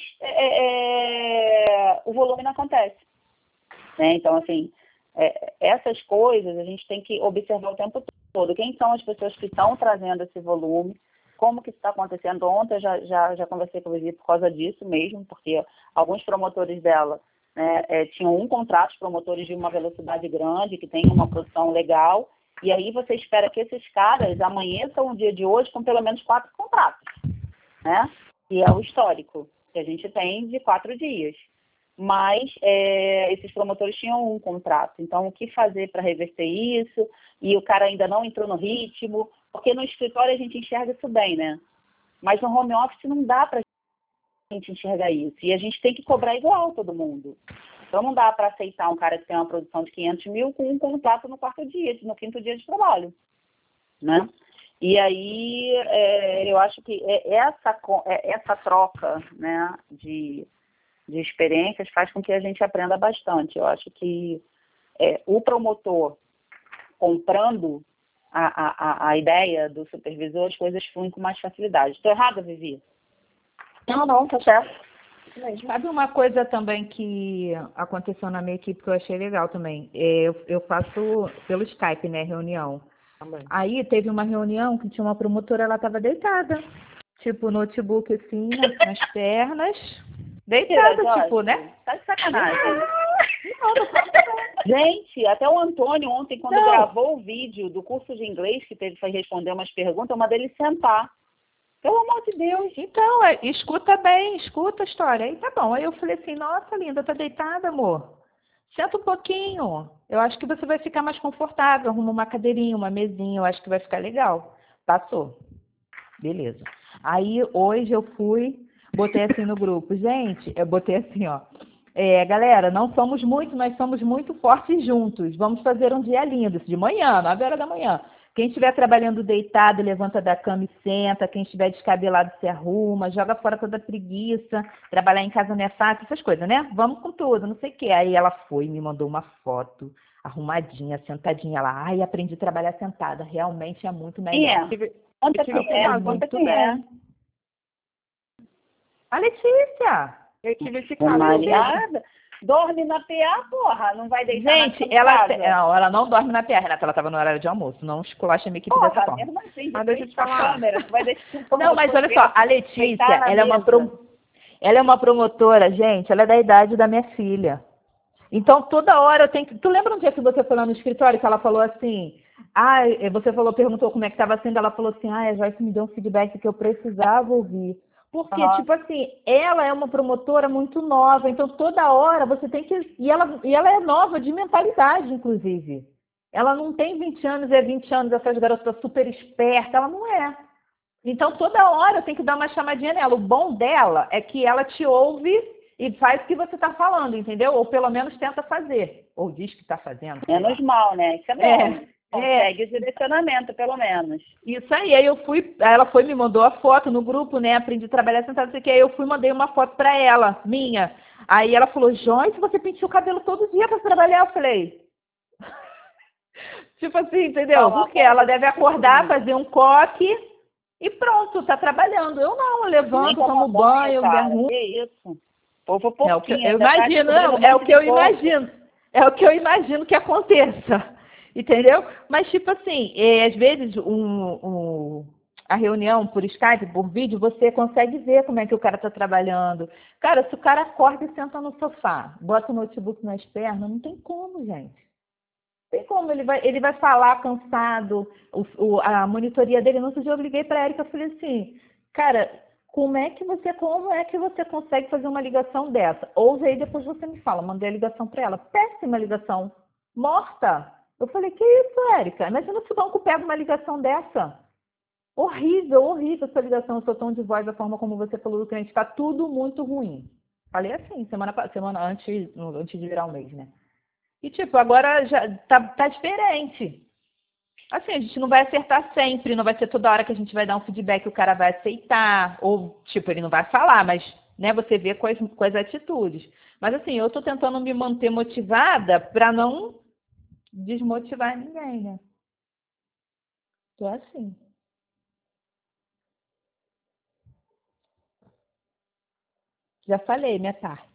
o volume não acontece. Né? Então, assim, essas coisas a gente tem que observar o tempo todo. Quem são as pessoas que estão trazendo esse volume? Como que isso está acontecendo? Ontem eu já conversei com a Vivi por causa disso mesmo, porque alguns promotores dela, né, tinham um contrato, os promotores de uma velocidade grande, que tem uma produção legal, e aí você espera que esses caras amanheçam o dia de hoje com pelo menos 4 contratos, né? E é o histórico que a gente tem de 4 dias. Mas esses promotores tinham um contrato. Então, o que fazer para reverter isso? E o cara ainda não entrou no ritmo, porque no escritório a gente enxerga isso bem, né? Mas no home office não dá para a gente enxergar isso. E a gente tem que cobrar igual todo mundo. Então não dá para aceitar um cara que tem uma produção de 500 mil com um contrato no quarto dia, no quinto dia de trabalho, né? E aí eu acho que essa troca, né, de experiências faz com que a gente aprenda bastante. Eu acho que o promotor comprando a ideia do supervisor, as coisas fluem com mais facilidade. Estou errada, Vivi? Não, tá certo. Sabe uma coisa também que aconteceu na minha equipe que eu achei legal também? Eu faço pelo Skype, né, reunião. Também. Aí teve uma reunião que tinha uma promotora, ela estava deitada. Tipo, notebook assim, nas pernas. Deitada, tipo, né? Tá de sacanagem. Gente, até o Antônio ontem, quando gravou o vídeo do curso de inglês, que teve para responder umas perguntas, uma dele sentar. Pelo amor de Deus. Então, escuta bem, escuta a história. Aí tá bom. Aí eu falei assim, nossa, linda, tá deitada, amor? Senta um pouquinho. Eu acho que você vai ficar mais confortável. Arruma uma cadeirinha, uma mesinha. Eu acho que vai ficar legal. Passou. Beleza. Aí, hoje eu fui, botei assim no grupo. Gente, eu botei assim, ó. Galera, não somos muito, mas somos muito fortes juntos. Vamos fazer um dia lindo. Isso de manhã, 9 horas da manhã. Quem estiver trabalhando deitado, levanta da cama e senta. Quem estiver descabelado, se arruma. Joga fora toda a preguiça. Trabalhar em casa não é fácil, essas coisas, né? Vamos com tudo, não sei o quê. Aí ela foi e me mandou uma foto, arrumadinha, sentadinha lá. Ai, aprendi a trabalhar sentada. Realmente é muito melhor. Conta quem é. A Letícia. Eu tive esse caso. Malhada. Dorme na PA, porra. Não vai deixar Gente, ela não dorme na PA, Renata. Ela estava no horário de almoço. Não esculacha a minha equipe dessa forma. Mesmo assim, Mas deixa eu te falar. Não, mas olha só. A Letícia, ela é uma promotora, gente. Ela é da idade da minha filha. Então, toda hora eu tenho que... Tu lembra um dia que você foi lá no escritório que ela falou assim... perguntou como é que estava sendo. Ela falou assim, a Joyce me deu um feedback que eu precisava ouvir. Porque, tipo assim, ela é uma promotora muito nova, então toda hora você tem que... E ela é nova de mentalidade, inclusive. Ela não tem 20 anos, 20 anos, essas garotas super espertas, ela não é. Então, toda hora eu tenho que dar uma chamadinha nela. O bom dela é que ela te ouve e faz o que você está falando, entendeu? Ou pelo menos tenta fazer. Ou diz que está fazendo. Menos mal, né? Isso é bom. Consegue o direcionamento, pelo menos. Isso aí ela foi me mandou a foto no grupo, né? Aprendi a trabalhar sentada, não sei o que. Aí eu mandei uma foto pra ela, minha. Aí ela falou, Joyce, você penteou o cabelo todo dia pra trabalhar? Eu falei, tipo assim, entendeu? Porque ela deve acordar, fazer um coque e pronto, tá trabalhando. Eu não, eu levanto, tomo banho, eu me arrumo. Que isso? Povo pouquinho. Eu imagino, é o que eu imagino. É o que eu imagino que aconteça. Entendeu? Mas, tipo assim, às vezes a reunião por Skype, por vídeo, você consegue ver como é que o cara está trabalhando. Cara, se o cara acorda e senta no sofá, bota o notebook nas pernas, não tem como, gente. Não tem como, ele vai falar cansado, a monitoria dele, não sei se eu liguei para a Erika, eu falei assim, cara, como é que você consegue fazer uma ligação dessa? Ouve aí, depois você me fala, mandei a ligação para ela, péssima ligação, morta. Eu falei, que isso, Érica? Imagina se o banco pega uma ligação dessa. Horrível, horrível essa ligação, o seu tom de voz, a forma como você falou do cliente, está tudo muito ruim. Falei assim, semana antes de virar um mês, né? E tipo, agora já tá diferente. Assim, a gente não vai acertar sempre, não vai ser toda hora que a gente vai dar um feedback que o cara vai aceitar, ou tipo, ele não vai falar, mas né, você vê com as atitudes. Mas assim, eu tô tentando me manter motivada para não desmotivar ninguém, né? Tô assim. Já falei minha parte.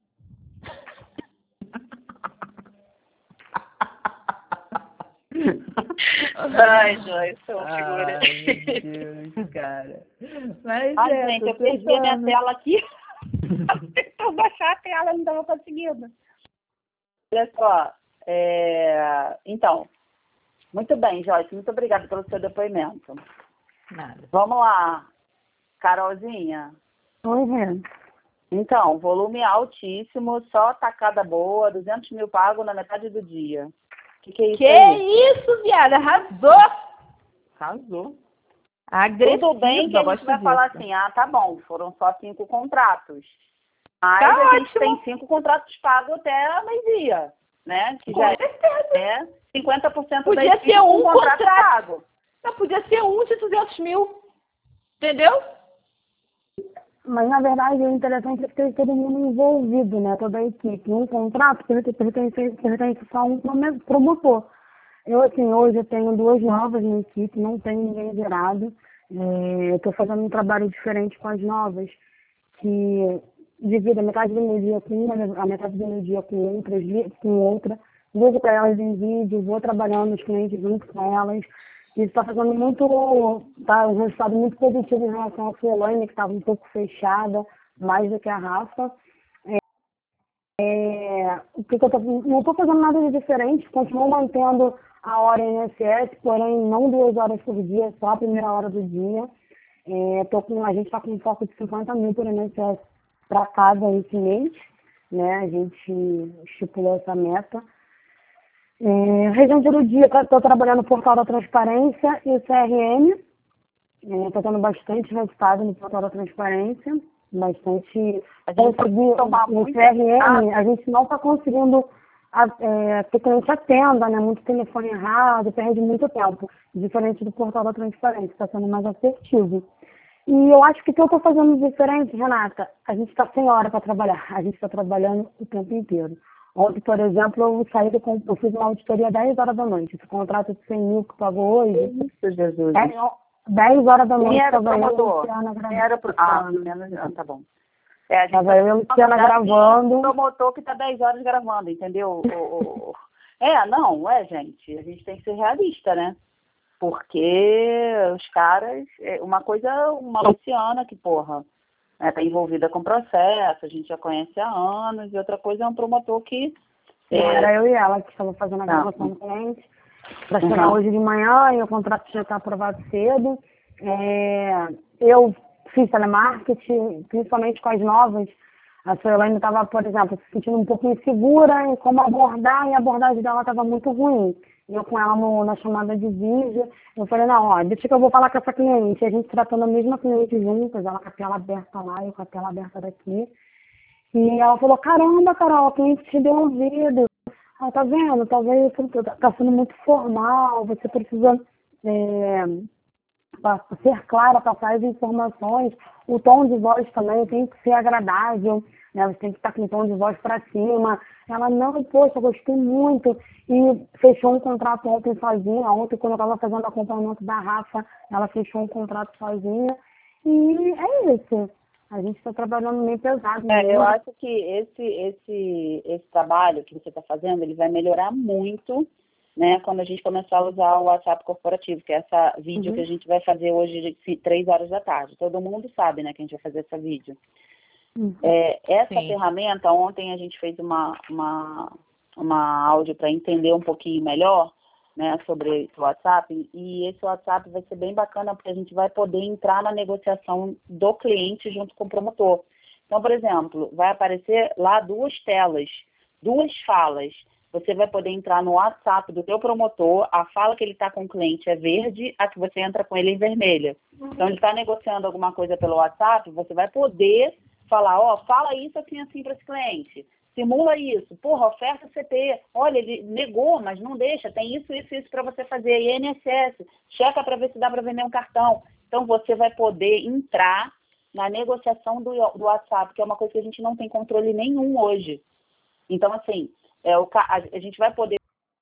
Ai, Joyce, sou uma figura. Ai, meu Deus, cara. Mas gente, eu perdi a minha tela aqui. Eu baixar a tela, não estava conseguindo. Olha só. Então, muito bem, Joyce, muito obrigada pelo seu depoimento. Nada. Vamos lá, Carolzinha. Oi, Rê. Então, volume altíssimo, só tacada boa, 200 mil pago na metade do dia. Que é isso aí? Isso, viada? Arrasou! Arrasou. Agressiva, tudo bem que a gente vai disso. falar assim, tá bom, foram só 5 contratos. Mas Tá a gente ótimo. tem 5 contratos pagos até meio-dia, né? Que Com já certeza. é 50% Podia das ser um contrato contrato. pago. Não, podia ser um de 200 mil. Entendeu? Mas, na verdade, o interessante é ter todo mundo envolvido, né? Toda a equipe. Um contrato pertence só a um promotor. Eu, assim, hoje eu tenho 2 novas na equipe, não tenho ninguém gerado. Eu estou fazendo um trabalho diferente com as novas, que divido a metade do meu dia com uma, a metade do meu dia com outra. Vejo para elas em vídeo, vou trabalhando os clientes junto com elas. Isso está fazendo um resultado muito positivo em relação à Solane, que estava um pouco fechada, mais do que a Rafa. Não estou fazendo nada de diferente, continuo mantendo a hora em INSS, porém não 2 horas por dia, só a primeira hora do dia. A gente está com um foco de 50 mil por INSS para casa esse mês, né? A gente estipulou essa meta. Regente do dia, estou trabalhando no Portal da Transparência e o CRM. Estou tendo bastante resultado no Portal da Transparência, bastante. No CRM, a gente não está conseguindo que o cliente atenda, né? Muito telefone errado, perde muito tempo. Diferente do Portal da Transparência, está sendo mais assertivo. E eu acho que o que eu estou fazendo diferente, Renata, a gente está sem hora para trabalhar, a gente está trabalhando o tempo inteiro. Ontem, por exemplo, eu fiz uma auditoria às 10 horas da noite. Esse contrato de 100 mil que pagou hoje. Isso, Jesus. 10 horas da noite. Estava eu tá bom. Estava eu e a Luciana gravando. O promotor que está 10 horas gravando, entendeu? Gente. A gente tem que ser realista, né? Porque os caras... Uma Luciana que, porra... Está envolvida com processo, a gente já conhece há anos, e outra coisa é um promotor que... Era eu e ela que estavam fazendo a gravação do cliente, para chegar hoje de manhã, e o contrato já está aprovado cedo. Eu fiz telemarketing, principalmente com as novas. A Suelaine estava, por exemplo, se sentindo um pouco insegura em como abordar, e a abordagem dela estava muito ruim. Eu com ela na chamada de vídeo, eu falei, não, deixa que eu vou falar com essa cliente. A gente tratando a mesma cliente juntas, ela com a tela aberta lá, eu com a tela aberta daqui. E ela falou, caramba, Carol, a cliente te deu ouvido. Ela tá vendo, talvez tá sendo muito formal, você precisa ser clara, passar as informações. O tom de voz também tem que ser agradável, né? Você tem que estar com o tom de voz para cima. Ela, não, poxa, eu gostei muito. E fechou um contrato ontem sozinha. Ontem, quando eu estava fazendo acompanhamento da Rafa, ela fechou um contrato sozinha. E é isso. A gente está trabalhando meio pesado. Eu acho que esse trabalho que você está fazendo, ele vai melhorar muito, né, quando a gente começar a usar o WhatsApp corporativo, que é essa vídeo que a gente vai fazer hoje de 3 horas da tarde. Todo mundo sabe, né, que a gente vai fazer essa vídeo. Essa ferramenta, ontem a gente fez uma áudio para entender um pouquinho melhor, né, sobre o WhatsApp, e esse WhatsApp vai ser bem bacana porque a gente vai poder entrar na negociação do cliente junto com o promotor. Então, por exemplo, vai aparecer lá 2 telas, 2 falas. Você vai poder entrar no WhatsApp do teu promotor, a fala que ele está com o cliente é verde, a que você entra com ele é vermelha. Então, ele está negociando alguma coisa pelo WhatsApp, você vai poder falar, fala isso assim para esse cliente. Simula isso. Porra, oferta CP. Olha, ele negou, mas não deixa. Tem isso para você fazer. INSS. Checa para ver se dá para vender um cartão. Então, você vai poder entrar na negociação do WhatsApp, que é uma coisa que a gente não tem controle nenhum hoje. Então, assim, a gente vai poder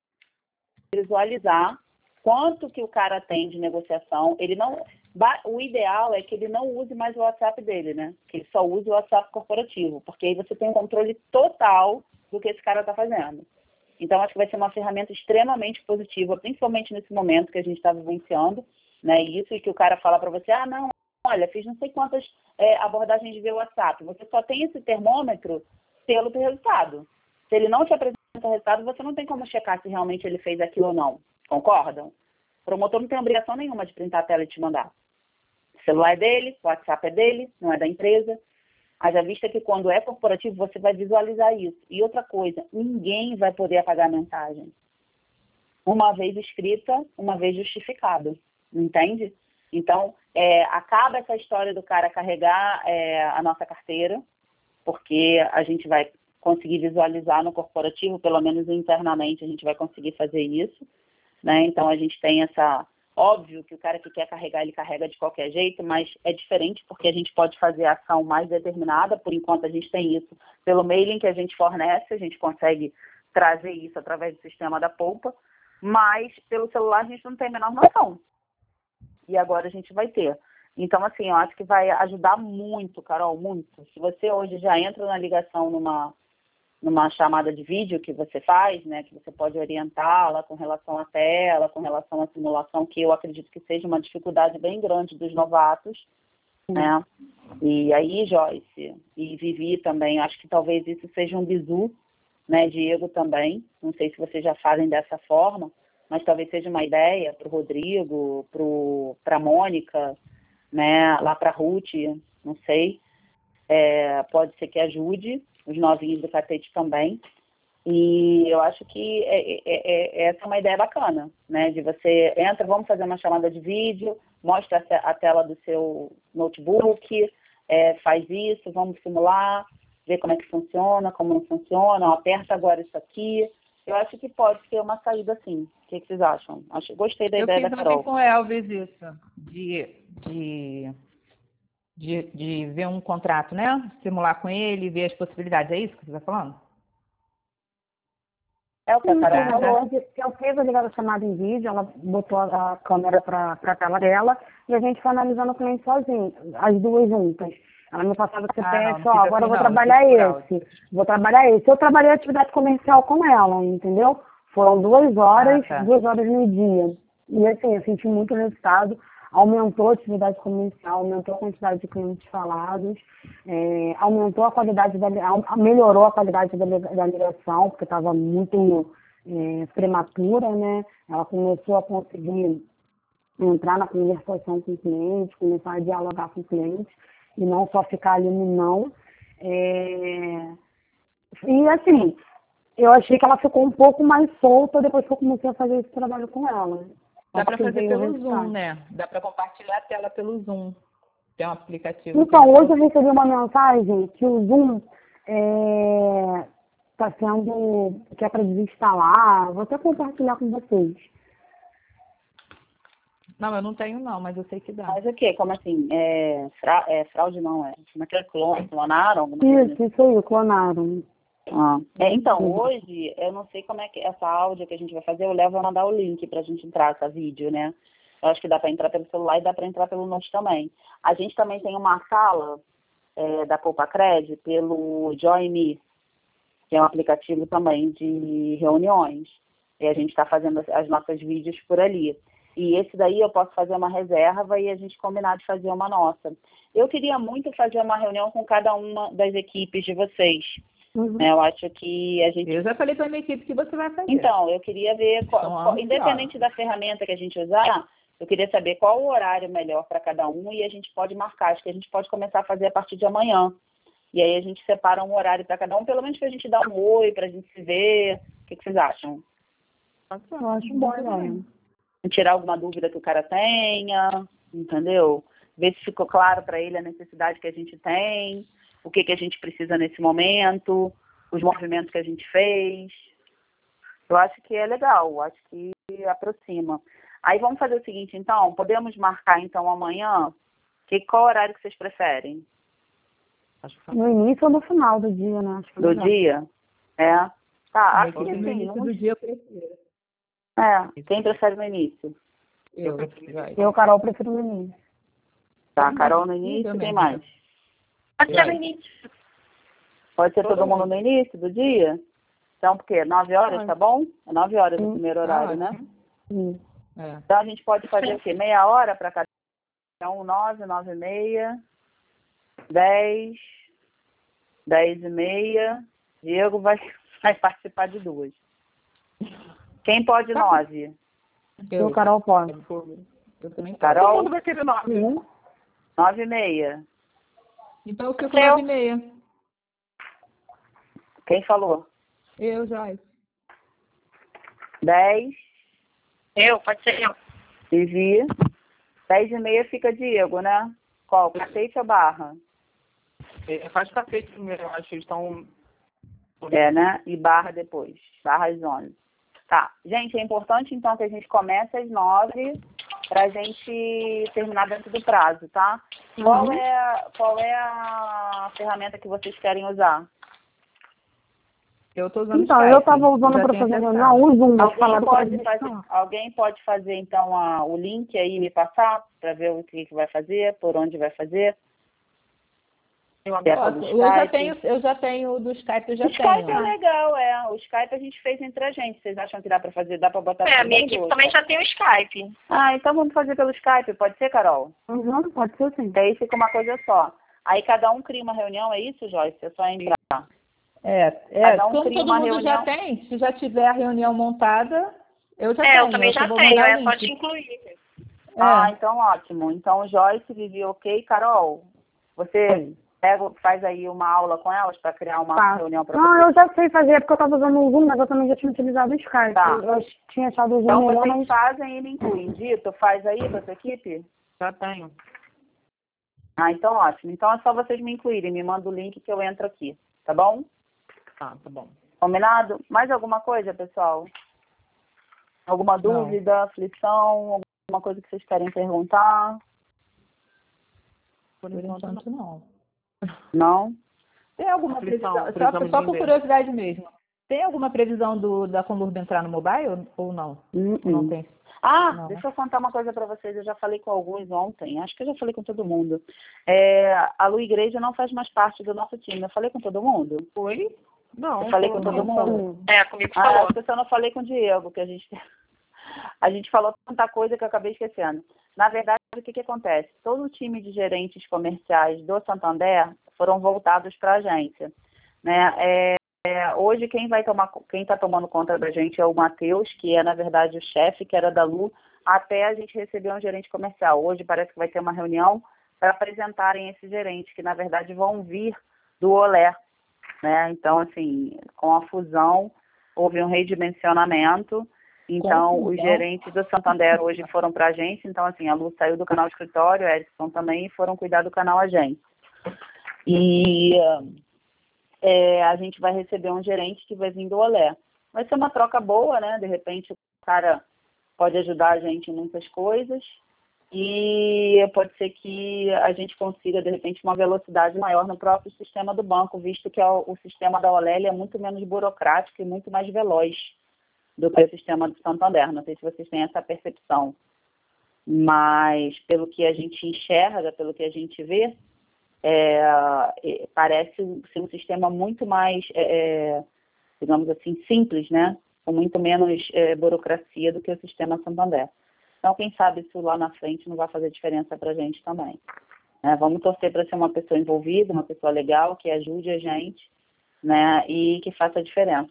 visualizar quanto que o cara tem de negociação. O ideal é que ele não use mais o WhatsApp dele, né? Que ele só use o WhatsApp corporativo, porque aí você tem um controle total do que esse cara está fazendo. Então, acho que vai ser uma ferramenta extremamente positiva, principalmente nesse momento que a gente está vivenciando, né? E isso que o cara fala para você, não, olha, fiz não sei quantas abordagens de WhatsApp. Você só tem esse termômetro pelo resultado. Se ele não te apresenta resultado, você não tem como checar se realmente ele fez aquilo ou não. Concordam? O promotor não tem obrigação nenhuma de printar a tela e te mandar. O celular é dele, o WhatsApp é dele, não é da empresa. Haja vista que quando é corporativo, você vai visualizar isso. E outra coisa, ninguém vai poder apagar a mensagem. Uma vez escrita, uma vez justificada. Entende? Então, acaba essa história do cara carregar a nossa carteira, porque a gente vai conseguir visualizar no corporativo, pelo menos internamente a gente vai conseguir fazer isso, né? Então a gente tem essa... Óbvio que o cara que quer carregar, ele carrega de qualquer jeito, mas é diferente porque a gente pode fazer a ação mais determinada, por enquanto a gente tem isso pelo mailing que a gente fornece, a gente consegue trazer isso através do sistema da Poupa, mas pelo celular a gente não tem a menor noção. E agora a gente vai ter. Então, assim, eu acho que vai ajudar muito, Carol, muito. Se você hoje já entra na ligação numa chamada de vídeo que você faz, né, que você pode orientá-la com relação à tela, com relação à simulação, que eu acredito que seja uma dificuldade bem grande dos novatos, né? E aí, Joyce e Vivi também, acho que talvez isso seja um bizu, né, Diego também, não sei se vocês já fazem dessa forma, mas talvez seja uma ideia para o Rodrigo, para a Mônica, né, lá para a Ruth, não sei, pode ser que ajude, os novinhos do catete também. E eu acho que essa é uma ideia bacana, né? De você entra, vamos fazer uma chamada de vídeo, mostra a tela do seu notebook, faz isso, vamos simular, ver como é que funciona, como não funciona, aperta agora isso aqui. Eu acho que pode ser uma saída assim. O que vocês acham? Gostei da ideia da Carol. Eu fiz com o Elvis isso, de ver um contrato, né? Simular com ele, ver as possibilidades. É isso que você está falando? É o que a Carol falou. Eu fiz a ligada chamada em vídeo, ela botou a câmera para a tela dela e a gente foi analisando o cliente sozinho, as duas juntas. Ela me passava o CPF, agora eu vou trabalhar esse, Eu trabalhei atividade comercial com ela, entendeu? Foram 2 horas, 2 horas no dia. E assim, eu senti muito resultado. Aumentou a atividade comercial, aumentou a quantidade de clientes falados, aumentou a qualidade melhorou a qualidade da ligação, porque estava muito prematura, né? Ela começou a conseguir entrar na conversação com o cliente, começar a dialogar com o cliente, e não só ficar ali no não. E assim, eu achei que ela ficou um pouco mais solta depois que eu comecei a fazer esse trabalho com ela. Dá para fazer pelo Zoom, né? Dá para compartilhar a tela pelo Zoom. Tem um aplicativo. Então, hoje eu recebi uma mensagem que o Zoom está sendo... que é para desinstalar. Vou até compartilhar com vocês. Não, eu não tenho não, mas eu sei que dá. Mas o quê? Como assim? Fraude não, como é que é? Clonaram? Isso aí, clonaram. Então, hoje, eu não sei como é que essa áudio que a gente vai fazer, eu levo a mandar o link pra gente entrar, essa vídeo, né? Eu acho que dá para entrar pelo celular e dá para entrar pelo note também. A gente também tem uma sala da PoupaCred pelo JoinMe, que é um aplicativo também de reuniões. E a gente está fazendo as nossas vídeos por ali. E esse daí eu posso fazer uma reserva e a gente combinar de fazer uma nossa. Eu queria muito fazer uma reunião com cada uma das equipes de vocês. Eu acho que a gente... Eu já falei para a minha equipe que você vai fazer. Então, eu queria ver, independente da ferramenta que a gente usar, eu queria saber qual o horário melhor para cada um e a gente pode marcar. Acho que a gente pode começar a fazer a partir de amanhã. E aí a gente separa um horário para cada um, pelo menos para a gente dar um oi, para a gente se ver. O que vocês acham? Eu acho bom, né? Tirar alguma dúvida que o cara tenha, entendeu? Ver se ficou claro para ele a necessidade que a gente tem, o que a gente precisa nesse momento, os movimentos que a gente fez. Eu acho que é legal, acho que aproxima. Aí vamos fazer o seguinte, então, podemos marcar então amanhã? Qual horário que vocês preferem? No início ou no final do dia, né? Acho que do dia? Tá, acho que no início do dia eu prefiro. Quem prefere no início? Eu, Carol, prefiro no início. Tá, Carol no início, quem mais? Pode ser no início. Pode ser todo mundo no início do dia? Então, por quê? 9 horas, tá bom? É 9 horas o primeiro horário, né? Então, a gente pode fazer o quê? Meia hora para cada um? 9, 9 e meia, 10, 10 e meia. Diego vai participar de 2. Quem pode 9? Eu, Carol, pode. Eu também posso. Carol? Todo mundo vai querer 9. 9 e meia. Então eu fico 9 e meia. Quem falou? Eu, Joyce. 10. Pode ser eu. Vivi. 10 e meia fica Diego, né? Qual? Catete ou Barra? Faz tapete primeiro, eu acho que eles estão... Né? E barra depois. Barra às 11. Tá. Gente, é importante, então, que a gente comece às 9 pra gente terminar dentro do prazo, tá? Qual é a ferramenta que vocês querem usar? Eu tô usando Então, Skype. eu tava usando para fazer reunião, o Zoom. Alguém pode fazer, então, o link aí e me passar para ver o que vai fazer, por onde vai fazer? Eu já tenho o do Skype, O Skype é legal, O Skype a gente fez entre a gente. Vocês acham que dá para fazer? Dá para botar... A minha equipe também já tem o Skype. Ah, então vamos fazer pelo Skype. Pode ser, Carol? Uhum, pode ser sim. Daí fica uma coisa só. Aí cada um cria uma reunião, é isso, Joyce? É só entrar. Cada um como cria todo uma mundo reunião. já tem, se já tiver a reunião montada, eu já tenho. Eu também já tenho, pode incluir. Ah, então ótimo. Então, Joyce, Vivi, ok. Carol, você faz aí uma aula com elas para criar uma reunião para você? Não, eu já sei fazer, porque eu estava usando o Zoom, mas eu também já tinha utilizado o Skype. Tá. Eu tinha achado o Zoom então, melhor, vocês fazem e me incluem. Dito, faz aí para sua equipe? Já tenho. Ah, então ótimo. Então é só vocês me incluírem. Me manda o link que eu entro aqui. Tá bom? Tá bom. Combinado? Mais alguma coisa, pessoal? Alguma dúvida, aflição, alguma coisa que vocês querem perguntar? Por enquanto, não. Não? Tem alguma previsão? Só por curiosidade mesmo. Tem alguma previsão da Conlurb entrar no mobile ou não? Não tem. Deixa eu contar uma coisa para vocês. Eu já falei com alguns ontem. Acho que eu já falei com todo mundo. A Lu Igreja não faz mais parte do nosso time. Eu falei com todo mundo? Foi? Não. Eu falei com todo mundo? Comigo falou. Acho que eu só não falei com o Diego, que a gente falou tanta coisa que eu acabei esquecendo. Na verdade, o que acontece? Todo o time de gerentes comerciais do Santander foram voltados para a agência, né? Hoje quem está tomando conta da gente é o Matheus, que é na verdade o chefe, que era da Lu, até a gente receber um gerente comercial. Hoje parece que vai ter uma reunião para apresentarem esses gerentes, que na verdade vão vir do Olé, né? Então, assim, com a fusão houve um redimensionamento. Então, os gerentes do Santander hoje foram para a agência. Então, assim, a Lu saiu do canal escritório, a Edson também, e foram cuidar do canal agência. E a gente vai receber um gerente que vai vir do Olé. Vai ser uma troca boa, né? De repente, o cara pode ajudar a gente em muitas coisas. E pode ser que a gente consiga, de repente, uma velocidade maior no próprio sistema do banco, visto que o sistema da Olé é muito menos burocrático e muito mais veloz do que o sistema do Santander. Não sei se vocês têm essa percepção, mas pelo que a gente enxerga, pelo que a gente vê, parece ser um sistema muito mais, digamos assim, simples, né? Com muito menos burocracia do que o sistema Santander. Então, quem sabe isso lá na frente não vai fazer diferença para a gente também. Vamos torcer para ser uma pessoa envolvida, uma pessoa legal, que ajude a gente, né? E que faça a diferença.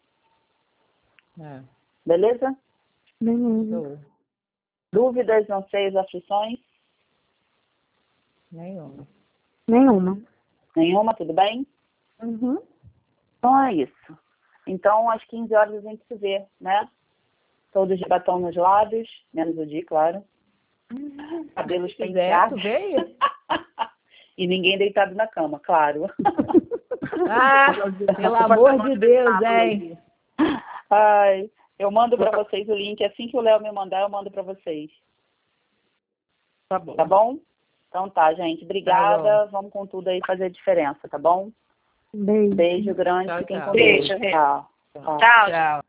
Beleza? Beleza. Dúvidas, anseios, aflições? Nenhuma. Nenhuma, tudo bem? Uhum. Então é isso. Então, às 15 horas a gente se vê, né? Todos de batom nos lábios, menos o Di, claro. Cabelos penteados. Veio? E ninguém deitado na cama, claro. Pelo amor de Deus, hein? Ai, eu mando para vocês o link. Assim que o Léo me mandar, eu mando para vocês. Tá bom. Tá bom? Então tá, gente. Obrigada. Tá bom. Vamos com tudo aí fazer a diferença, tá bom? Beijo. Beijo grande. Tchau, Fiquem tchau. com Deus. Beijo. Tchau. Tchau.